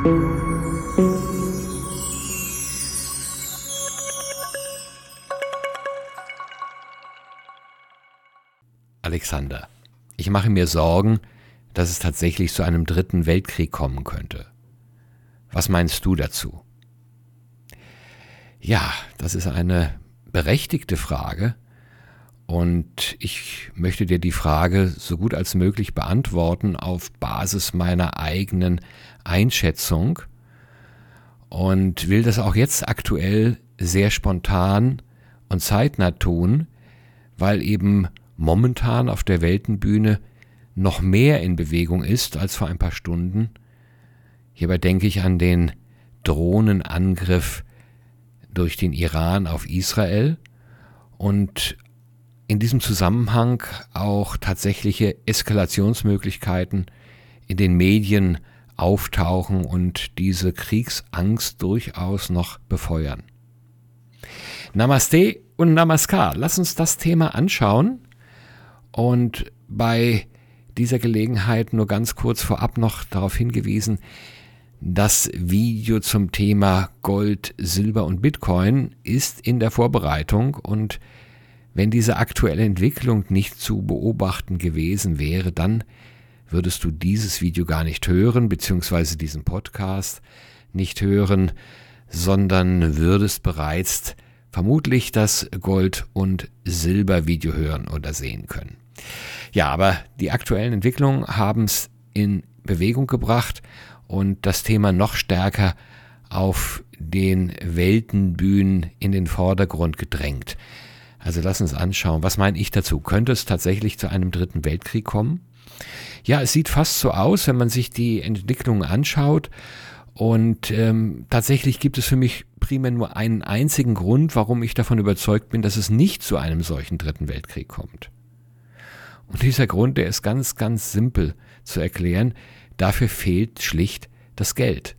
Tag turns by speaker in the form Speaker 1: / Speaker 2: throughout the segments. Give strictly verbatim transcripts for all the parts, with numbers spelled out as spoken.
Speaker 1: Alexander, ich mache mir Sorgen, dass es tatsächlich zu einem dritten Weltkrieg kommen könnte. Was meinst du dazu? Ja, das ist eine berechtigte Frage und ich möchte dir die Frage so gut als möglich beantworten auf Basis meiner eigenen Einschätzung und will das auch jetzt aktuell sehr spontan und zeitnah tun, weil eben momentan auf der Weltenbühne noch mehr in Bewegung ist als vor ein paar Stunden. Hierbei denke ich an den Drohnenangriff durch den Iran auf Israel und in diesem Zusammenhang auch tatsächliche Eskalationsmöglichkeiten in den Medien auftauchen und diese Kriegsangst durchaus noch befeuern. Namaste und Namaskar. Lass uns das Thema anschauen. Und bei dieser Gelegenheit nur ganz kurz vorab noch darauf hingewiesen, das Video zum Thema Gold, Silber und Bitcoin ist in der Vorbereitung und wenn diese aktuelle Entwicklung nicht zu beobachten gewesen wäre, dann würdest du dieses Video gar nicht hören, beziehungsweise diesen Podcast nicht hören, sondern würdest bereits vermutlich das Gold- und Silber-Video hören oder sehen können. Ja, aber die aktuellen Entwicklungen haben es in Bewegung gebracht und das Thema noch stärker auf den Weltenbühnen in den Vordergrund gedrängt. Also lass uns anschauen, was meine ich dazu? Könnte es tatsächlich zu einem dritten Weltkrieg kommen? Ja, es sieht fast so aus, wenn man sich die Entwicklungen anschaut. Und ähm, tatsächlich gibt es für mich primär nur einen einzigen Grund, warum ich davon überzeugt bin, dass es nicht zu einem solchen dritten Weltkrieg kommt. Und dieser Grund, der ist ganz, ganz simpel zu erklären. Dafür fehlt schlicht das Geld.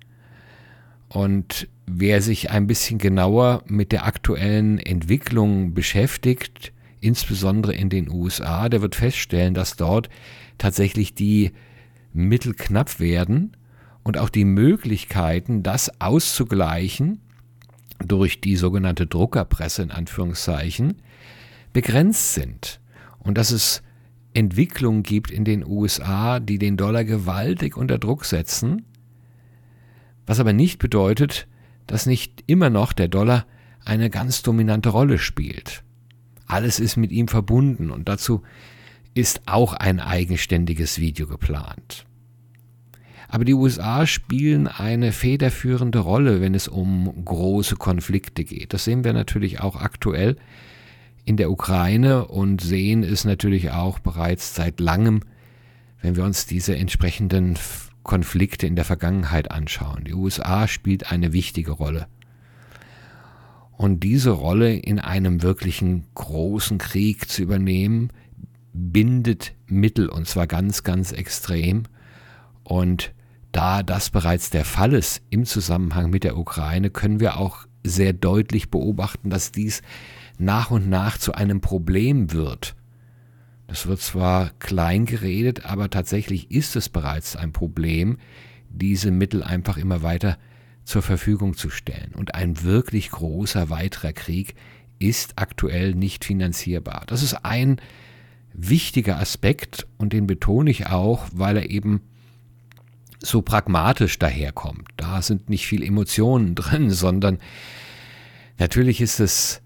Speaker 1: Und wer sich ein bisschen genauer mit der aktuellen Entwicklung beschäftigt, insbesondere in den U S A, der wird feststellen, dass dort tatsächlich die Mittel knapp werden und auch die Möglichkeiten, das auszugleichen durch die sogenannte Druckerpresse in Anführungszeichen, begrenzt sind. Und dass es Entwicklungen gibt in den U S A, die den Dollar gewaltig unter Druck setzen, was aber nicht bedeutet, dass nicht immer noch der Dollar eine ganz dominante Rolle spielt. Alles ist mit ihm verbunden und dazu ist auch ein eigenständiges Video geplant. Aber die U S A spielen eine federführende Rolle, wenn es um große Konflikte geht. Das sehen wir natürlich auch aktuell in der Ukraine und sehen es natürlich auch bereits seit langem, wenn wir uns diese entsprechenden Konflikte in der Vergangenheit anschauen. Die U S A spielt eine wichtige Rolle. Und diese Rolle in einem wirklichen großen Krieg zu übernehmen, bindet Mittel, und zwar ganz, ganz extrem. Und da das bereits der Fall ist im Zusammenhang mit der Ukraine, können wir auch sehr deutlich beobachten, dass dies nach und nach zu einem Problem wird. Das wird zwar klein geredet, aber tatsächlich ist es bereits ein Problem, diese Mittel einfach immer weiter zur Verfügung zu stellen. Und ein wirklich großer weiterer Krieg ist aktuell nicht finanzierbar. Das ist ein wichtiger Aspekt und den betone ich auch, weil er eben so pragmatisch daherkommt. Da sind nicht viel Emotionen drin, sondern natürlich ist es,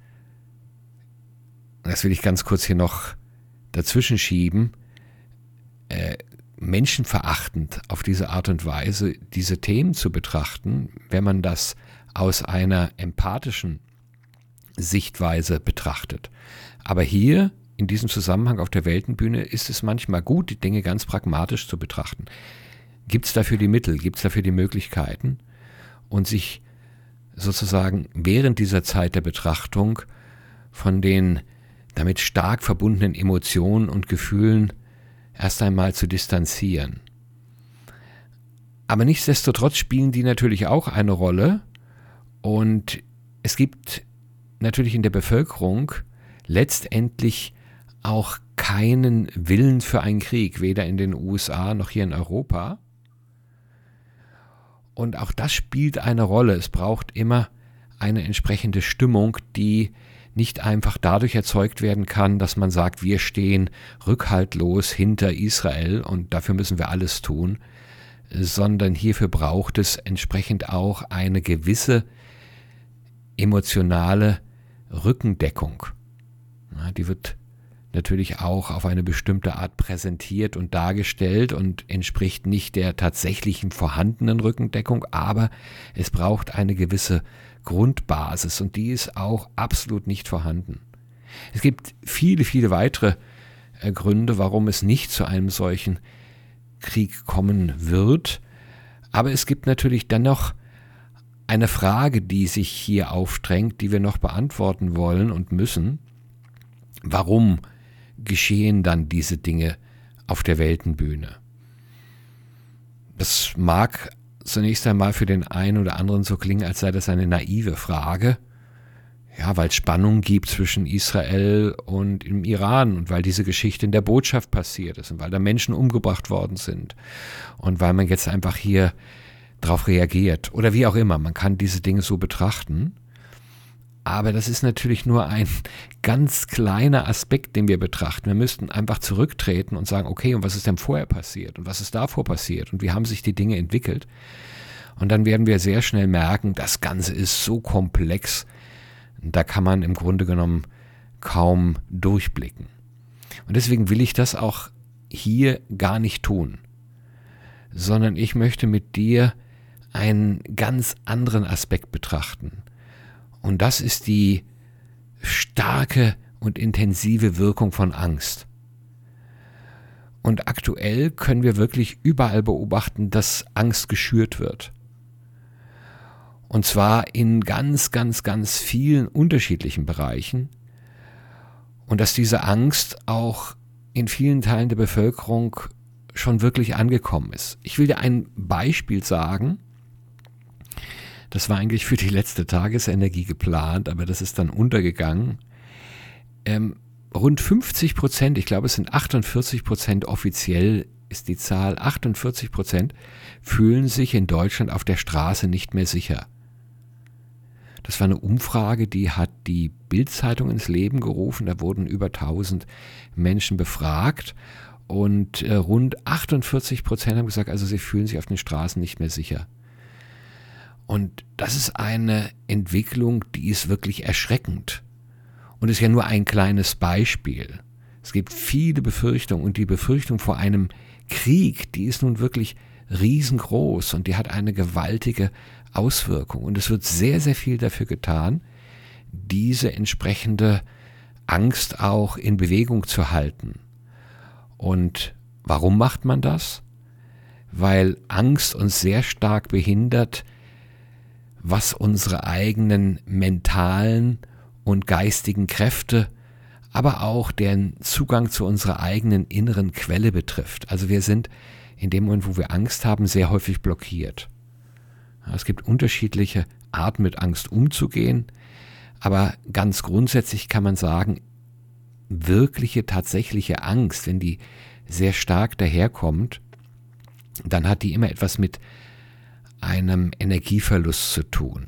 Speaker 1: das will ich ganz kurz hier noch dazwischen schieben, äh, menschenverachtend auf diese Art und Weise diese Themen zu betrachten, wenn man das aus einer empathischen Sichtweise betrachtet. Aber hier in diesem Zusammenhang auf der Weltenbühne ist es manchmal gut, die Dinge ganz pragmatisch zu betrachten. Gibt es dafür die Mittel, gibt es dafür die Möglichkeiten und sich sozusagen während dieser Zeit der Betrachtung von den damit stark verbundenen Emotionen und Gefühlen erst einmal zu distanzieren. Aber nichtsdestotrotz spielen die natürlich auch eine Rolle und es gibt natürlich in der Bevölkerung letztendlich auch keinen Willen für einen Krieg, weder in den U S A noch hier in Europa. Und auch das spielt eine Rolle. Es braucht immer eine entsprechende Stimmung, die nicht einfach dadurch erzeugt werden kann, dass man sagt, wir stehen rückhaltlos hinter Israel und dafür müssen wir alles tun, sondern hierfür braucht es entsprechend auch eine gewisse emotionale Rückendeckung. Ja, die wird natürlich auch auf eine bestimmte Art präsentiert und dargestellt und entspricht nicht der tatsächlichen vorhandenen Rückendeckung, aber es braucht eine gewisse Grundbasis und die ist auch absolut nicht vorhanden. Es gibt viele, viele weitere äh, Gründe, warum es nicht zu einem solchen Krieg kommen wird, aber es gibt natürlich dennoch eine Frage, die sich hier aufdrängt, die wir noch beantworten wollen und müssen. Warum geschehen dann diese Dinge auf der Weltenbühne? Das mag zunächst einmal für den einen oder anderen so klingen, als sei das eine naive Frage. Ja, weil es Spannung gibt zwischen Israel und dem Iran und weil diese Geschichte in der Botschaft passiert ist und weil da Menschen umgebracht worden sind und weil man jetzt einfach hier drauf reagiert oder wie auch immer. Man kann diese Dinge so betrachten. Aber das ist natürlich nur ein ganz kleiner Aspekt, den wir betrachten. Wir müssten einfach zurücktreten und sagen, okay, und was ist denn vorher passiert? Und was ist davor passiert? Und wie haben sich die Dinge entwickelt? Und dann werden wir sehr schnell merken, das Ganze ist so komplex, da kann man im Grunde genommen kaum durchblicken. Und deswegen will ich das auch hier gar nicht tun, sondern ich möchte mit dir einen ganz anderen Aspekt betrachten. Und das ist die starke und intensive Wirkung von Angst. Und aktuell können wir wirklich überall beobachten, dass Angst geschürt wird. Und zwar in ganz, ganz, ganz vielen unterschiedlichen Bereichen. Und dass diese Angst auch in vielen Teilen der Bevölkerung schon wirklich angekommen ist. Ich will dir ein Beispiel sagen. Das war eigentlich für die letzte Tagesenergie geplant, aber das ist dann untergegangen. Ähm, rund fünfzig Prozent, ich glaube es sind achtundvierzig Prozent offiziell ist die Zahl, achtundvierzig Prozent fühlen sich in Deutschland auf der Straße nicht mehr sicher. Das war eine Umfrage, die hat die Bild-Zeitung ins Leben gerufen. Da wurden über tausend Menschen befragt und äh, rund achtundvierzig Prozent haben gesagt, also sie fühlen sich auf den Straßen nicht mehr sicher. Und das ist eine Entwicklung, die ist wirklich erschreckend. Und ist ja nur ein kleines Beispiel. Es gibt viele Befürchtungen und die Befürchtung vor einem Krieg, die ist nun wirklich riesengroß und die hat eine gewaltige Auswirkung. Und es wird sehr, sehr viel dafür getan, diese entsprechende Angst auch in Bewegung zu halten. Und warum macht man das? Weil Angst uns sehr stark behindert, was unsere eigenen mentalen und geistigen Kräfte, aber auch den Zugang zu unserer eigenen inneren Quelle betrifft. Also wir sind in dem Moment, wo wir Angst haben, sehr häufig blockiert. Es gibt unterschiedliche Arten, mit Angst umzugehen, aber ganz grundsätzlich kann man sagen, wirkliche, tatsächliche Angst, wenn die sehr stark daherkommt, dann hat die immer etwas mit einem Energieverlust zu tun.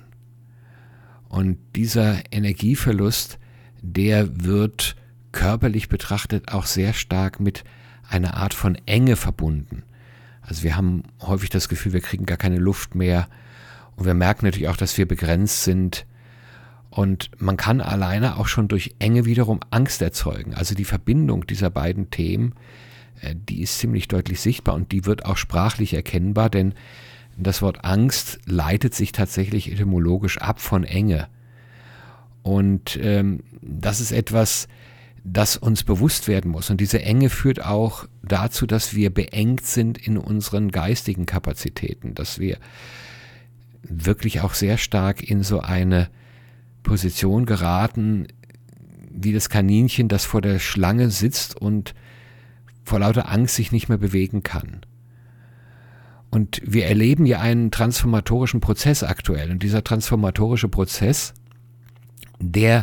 Speaker 1: Und dieser Energieverlust, der wird körperlich betrachtet auch sehr stark mit einer Art von Enge verbunden. Also wir haben häufig das Gefühl, wir kriegen gar keine Luft mehr und wir merken natürlich auch, dass wir begrenzt sind. Und man kann alleine auch schon durch Enge wiederum Angst erzeugen. Also die Verbindung dieser beiden Themen, die ist ziemlich deutlich sichtbar und die wird auch sprachlich erkennbar, denn das Wort Angst leitet sich tatsächlich etymologisch ab von Enge. Und ähm, das ist etwas, das uns bewusst werden muss. Und diese Enge führt auch dazu, dass wir beengt sind in unseren geistigen Kapazitäten, dass wir wirklich auch sehr stark in so eine Position geraten, wie das Kaninchen, das vor der Schlange sitzt und vor lauter Angst sich nicht mehr bewegen kann. Und wir erleben ja einen transformatorischen Prozess aktuell. Und dieser transformatorische Prozess, der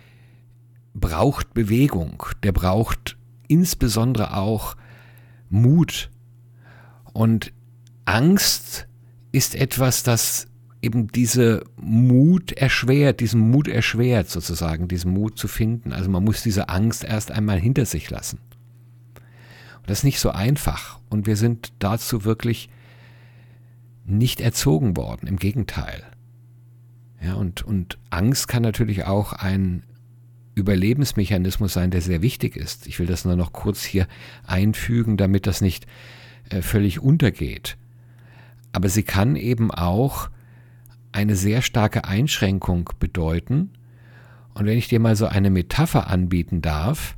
Speaker 1: braucht Bewegung, der braucht insbesondere auch Mut. Und Angst ist etwas, das eben diese Mut erschwert, diesen Mut erschwert sozusagen, diesen Mut zu finden. Also man muss diese Angst erst einmal hinter sich lassen. Und das ist nicht so einfach. Und wir sind dazu wirklich nicht erzogen worden, im Gegenteil. Ja, und, und Angst kann natürlich auch ein Überlebensmechanismus sein, der sehr wichtig ist. Ich will das nur noch kurz hier einfügen, damit das nicht äh, völlig untergeht. Aber sie kann eben auch eine sehr starke Einschränkung bedeuten. Und wenn ich dir mal so eine Metapher anbieten darf,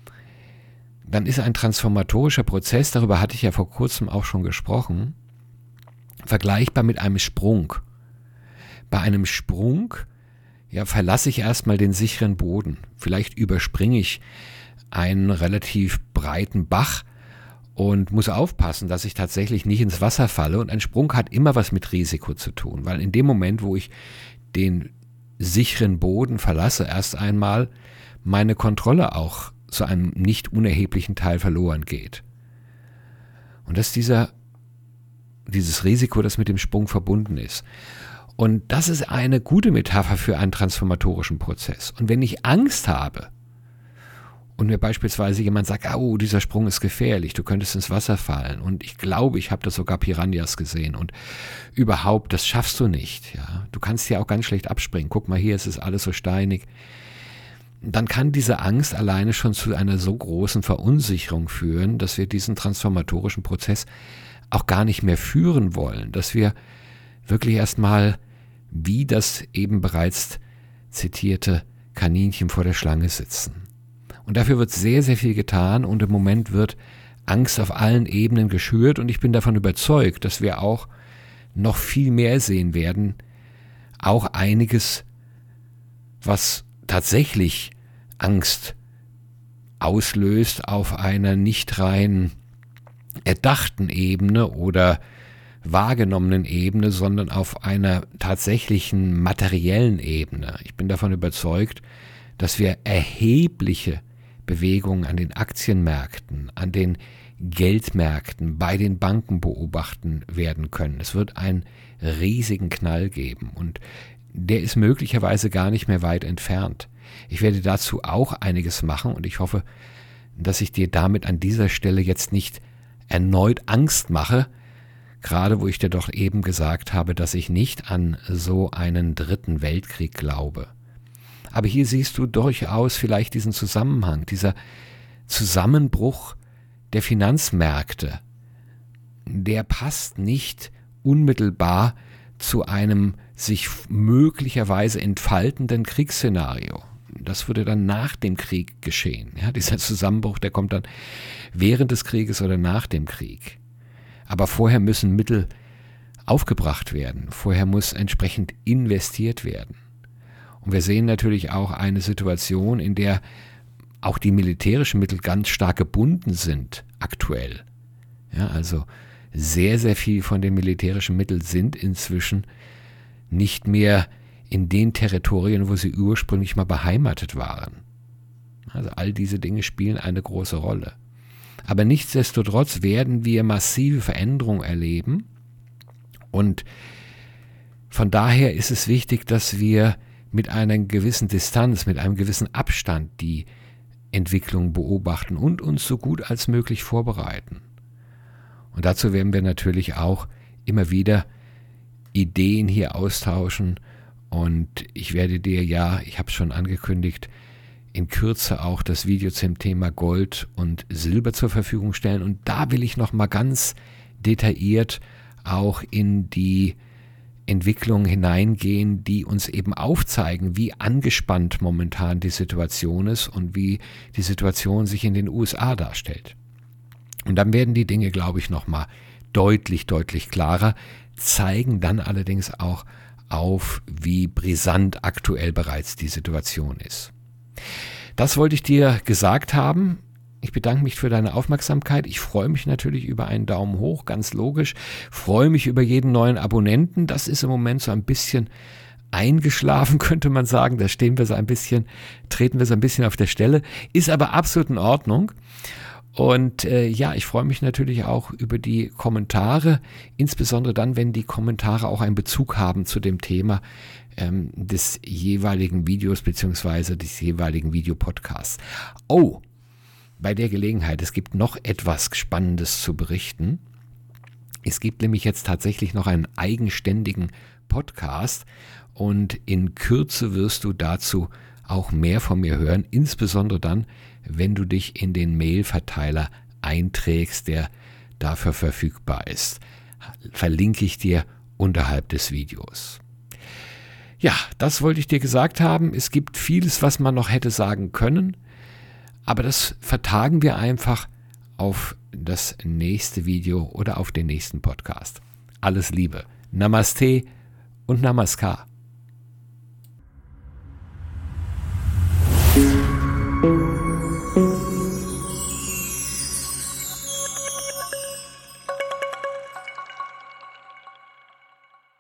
Speaker 1: dann ist ein transformatorischer Prozess, darüber hatte ich ja vor kurzem auch schon gesprochen, vergleichbar mit einem Sprung. Bei einem Sprung ja, verlasse ich erstmal den sicheren Boden. Vielleicht überspringe ich einen relativ breiten Bach und muss aufpassen, dass ich tatsächlich nicht ins Wasser falle. Und ein Sprung hat immer was mit Risiko zu tun, weil in dem Moment, wo ich den sicheren Boden verlasse, erst einmal meine Kontrolle auch zu einem nicht unerheblichen Teil verloren geht. Und das ist dieser, dieses Risiko, das mit dem Sprung verbunden ist. Und das ist eine gute Metapher für einen transformatorischen Prozess. Und wenn ich Angst habe und mir beispielsweise jemand sagt, oh, dieser Sprung ist gefährlich, du könntest ins Wasser fallen und ich glaube, ich habe da sogar Piranhas gesehen und überhaupt, das schaffst du nicht. Ja? Du kannst ja auch ganz schlecht abspringen. Guck mal, hier ist es alles so steinig. Dann kann diese Angst alleine schon zu einer so großen Verunsicherung führen, dass wir diesen transformatorischen Prozess auch gar nicht mehr führen wollen, dass wir wirklich erstmal wie das eben bereits zitierte Kaninchen vor der Schlange sitzen. Und dafür wird sehr, sehr viel getan und im Moment wird Angst auf allen Ebenen geschürt und ich bin davon überzeugt, dass wir auch noch viel mehr sehen werden, auch einiges, was tatsächlich Angst auslöst auf einer nicht rein erdachten Ebene oder wahrgenommenen Ebene, sondern auf einer tatsächlichen materiellen Ebene. Ich bin davon überzeugt, dass wir erhebliche Bewegungen an den Aktienmärkten, an den Geldmärkten, bei den Banken beobachten werden können. Es wird einen riesigen Knall geben und der ist möglicherweise gar nicht mehr weit entfernt. Ich werde dazu auch einiges machen und ich hoffe, dass ich dir damit an dieser Stelle jetzt nicht erneut Angst mache, gerade wo ich dir doch eben gesagt habe, dass ich nicht an so einen dritten Weltkrieg glaube. Aber hier siehst du durchaus vielleicht diesen Zusammenhang, dieser Zusammenbruch der Finanzmärkte. Der passt nicht unmittelbar zu einem sich möglicherweise entfaltenden Kriegsszenario. Das würde dann nach dem Krieg geschehen. Ja, dieser Zusammenbruch, der kommt dann während des Krieges oder nach dem Krieg. Aber vorher müssen Mittel aufgebracht werden. Vorher muss entsprechend investiert werden. Und wir sehen natürlich auch eine Situation, in der auch die militärischen Mittel ganz stark gebunden sind aktuell. Ja, also sehr, sehr viel von den militärischen Mitteln sind inzwischen nicht mehr in den Territorien, wo sie ursprünglich mal beheimatet waren. Also all diese Dinge spielen eine große Rolle. Aber nichtsdestotrotz werden wir massive Veränderungen erleben und von daher ist es wichtig, dass wir mit einer gewissen Distanz, mit einem gewissen Abstand die Entwicklung beobachten und uns so gut als möglich vorbereiten. Und dazu werden wir natürlich auch immer wieder Ideen hier austauschen und ich werde dir ja, ich habe es schon angekündigt, in Kürze auch das Video zum Thema Gold und Silber zur Verfügung stellen und da will ich noch mal ganz detailliert auch in die Entwicklungen hineingehen, die uns eben aufzeigen, wie angespannt momentan die Situation ist und wie die Situation sich in den U S A darstellt. Und dann werden die Dinge, glaube ich, nochmal deutlich, deutlich klarer, zeigen dann allerdings auch auf, wie brisant aktuell bereits die Situation ist. Das wollte ich dir gesagt haben. Ich bedanke mich für deine Aufmerksamkeit. Ich freue mich natürlich über einen Daumen hoch, ganz logisch. Freue mich über jeden neuen Abonnenten. Das ist im Moment so ein bisschen eingeschlafen, könnte man sagen. Da stehen wir so ein bisschen, treten wir so ein bisschen auf der Stelle. Ist aber absolut in Ordnung. Und äh, ja, ich freue mich natürlich auch über die Kommentare, insbesondere dann, wenn die Kommentare auch einen Bezug haben zu dem Thema ähm, des jeweiligen Videos bzw. des jeweiligen Videopodcasts. Oh, bei der Gelegenheit, es gibt noch etwas Spannendes zu berichten. Es gibt nämlich jetzt tatsächlich noch einen eigenständigen Podcast und in Kürze wirst du dazu auch mehr von mir hören, insbesondere dann, wenn du dich in den Mail-Verteiler einträgst, der dafür verfügbar ist. Verlinke ich dir unterhalb des Videos. Ja, das wollte ich dir gesagt haben. Es gibt vieles, was man noch hätte sagen können, aber das vertagen wir einfach auf das nächste Video oder auf den nächsten Podcast. Alles Liebe. Namaste und Namaskar.